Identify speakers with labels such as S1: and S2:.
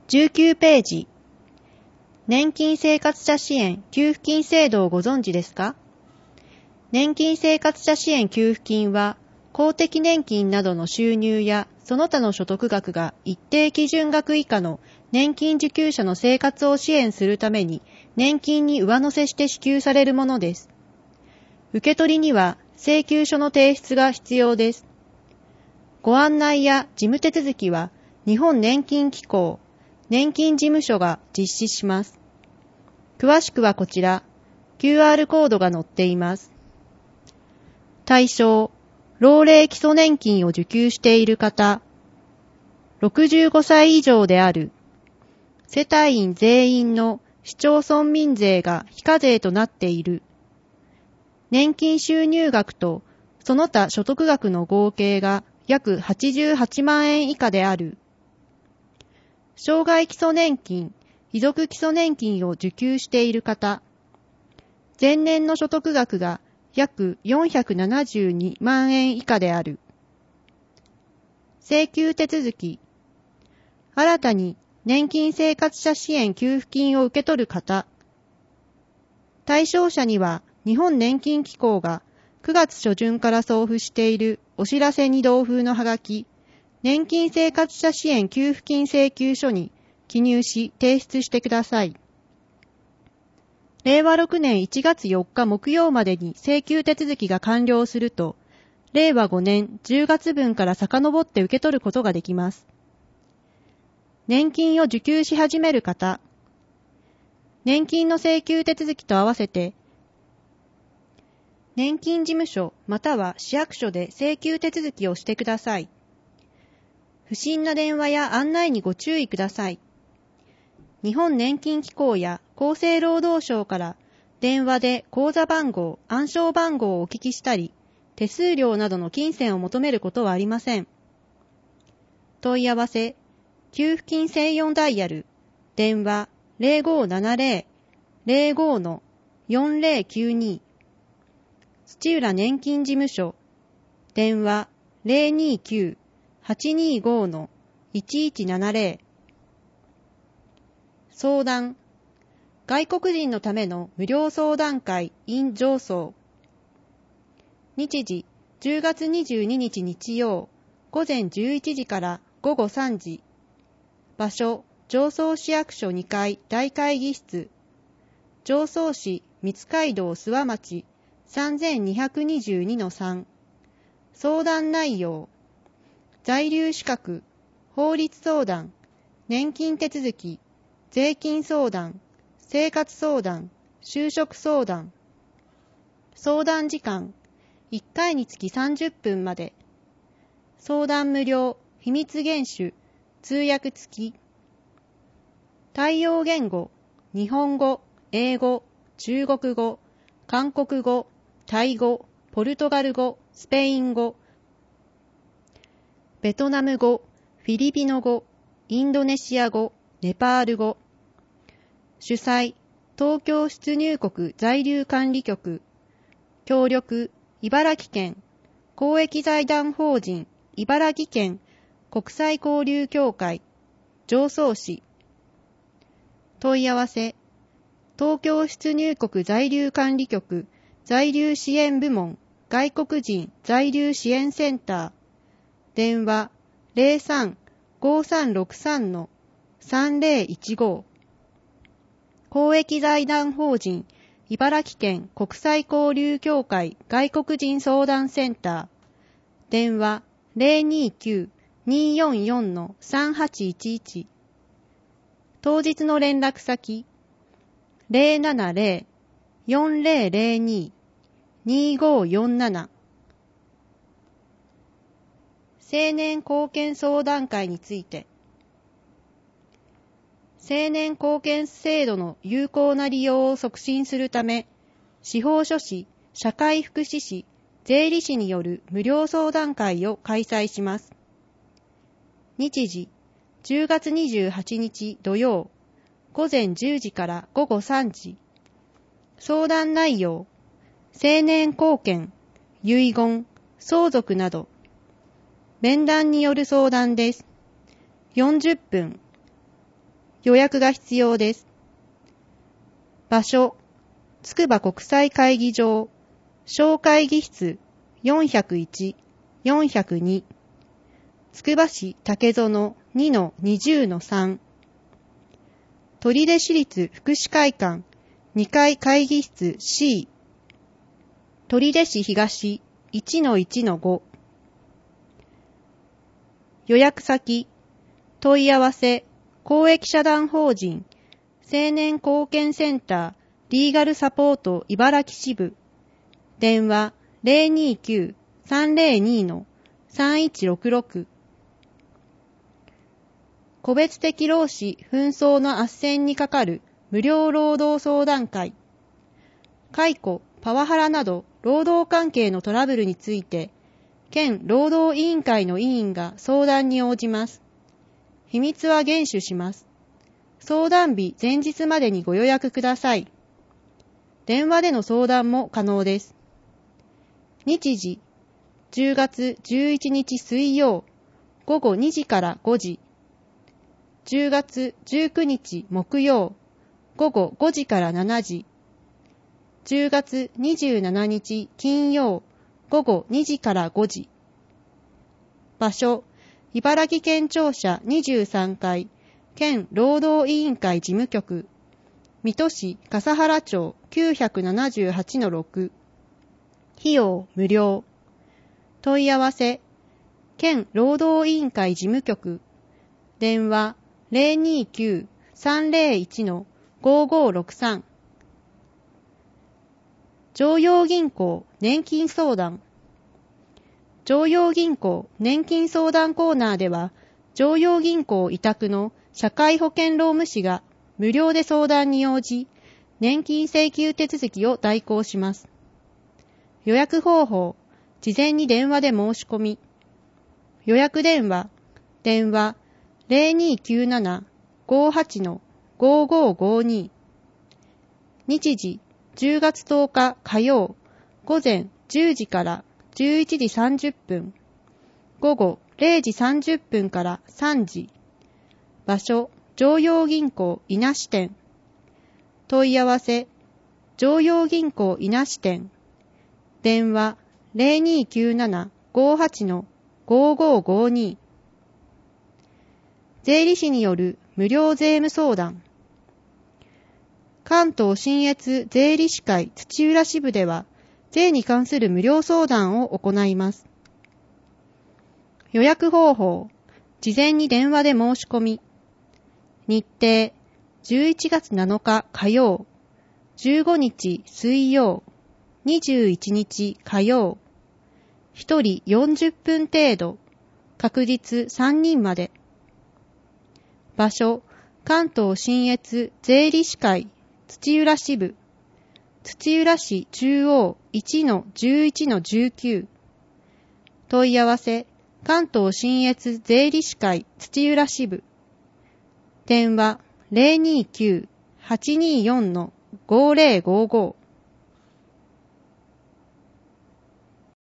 S1: 19ページ。年金生活者支援給付金制度をご存知ですか？年金生活者支援給付金は、公的年金などの収入やその他の所得額が一定基準額以下の年金受給者の生活を支援するために年金に上乗せして支給されるものです。受け取りには請求書の提出が必要です。ご案内や事務手続きは日本年金機構、年金事務所が実施します。詳しくはこちら、QR コードが載っています。対象、老齢基礎年金を受給している方、65歳以上である、世帯員全員の市町村民税が非課税となっている、年金収入額とその他所得額の合計が約88万円以下である、障害基礎年金、遺族基礎年金を受給している方、前年の所得額が約472万円以下である。請求手続き。新たに年金生活者支援給付金を受け取る方。対象者には日本年金機構が9月初旬から送付しているお知らせに同封のはがき、年金生活者支援給付金請求書に記入し提出してください。令和6年1月4日木曜までに請求手続きが完了すると、令和5年10月分から遡って受け取ることができます。年金を受給し始める方、年金の請求手続きと合わせて、年金事務所または市役所で請求手続きをしてください。不審な電話や案内にご注意ください。日本年金機構や厚生労働省から電話で口座番号、暗証番号をお聞きしたり、手数料などの金銭を求めることはありません。問い合わせ、給付金専用ダイヤル、電話0570-05-4092、土浦年金事務所、電話029-825-1170、相談、外国人のための無料相談会 in 上層。日時、10月22日日曜、午前11時から午後3時。場所、上層市役所2階大会議室。上層市三街道諏訪町 3222-3。相談内容、在留資格、法律相談、年金手続き、税金相談、生活相談、就職相談。相談時間、1回につき30分まで。相談無料、秘密厳守、通訳付き。対応言語、日本語、英語、中国語、韓国語、タイ語、ポルトガル語、スペイン語、ベトナム語、フィリピノ語、インドネシア語、ネパール語。主催、東京出入国在留管理局。協力、茨城県、公益財団法人、茨城県国際交流協会、常総市。問い合わせ、東京出入国在留管理局、在留支援部門、外国人在留支援センター。電話、03-5363-3015。公益財団法人茨城県国際交流協会外国人相談センター。電話029-244-3811。当日の連絡先070-4002-2547。青年貢献相談会について。青年貢献制度の有効な利用を促進するため、司法書士、社会福祉士、税理士による無料相談会を開催します。日時、10月28日土曜、午前10時から午後3時。相談内容、青年貢献、遺言、相続など。面談による相談です。40分。 予約が必要です。場所、つくば国際会議場、小会議室401、402、つくば市竹園 2-20-3、取手市立福祉会館2階会議室 C、取手市東 1-1-5、予約先、問い合わせ、公益社団法人、青年貢献センター、リーガルサポート茨城支部、電話 029-302-3166、個別的労使紛争の斡旋に係る無料労働相談会、解雇、パワハラなど労働関係のトラブルについて、県労働委員会の委員が相談に応じます。秘密は厳守します。相談日前日までにご予約ください。電話での相談も可能です。日時、10月11日水曜、午後2時から5時。10月19日木曜、午後5時から7時。10月27日金曜、午後2時から5時。場所、茨城県庁舎23階、県労働委員会事務局、水戸市笠原町 978-6。費用無料。問い合わせ、県労働委員会事務局、電話 029-301-5563。常陽銀行年金相談。常陽銀行年金相談コーナーでは、常陽銀行委託の社会保険労務士が無料で相談に応じ、年金請求手続きを代行します。予約方法、事前に電話で申し込み。予約電話 0297-58-5552。日時、10月10日火曜、午前10時から11時30分、午後0時30分から3時。場所、常陽銀行伊那支店。問い合わせ、常陽銀行伊那支店。電話 0297-58-5552。税理士による無料税務相談。関東信越税理士会土浦支部では、税に関する無料相談を行います。予約方法、事前に電話で申し込み。日程、11月7日火曜、15日水曜、21日火曜。1人40分程度、確実3人まで。場所、関東信越税理士会土浦支部、土浦市中央 1-11-19。問い合わせ、関東信越税理士会土浦支部。電話 029-824-5055。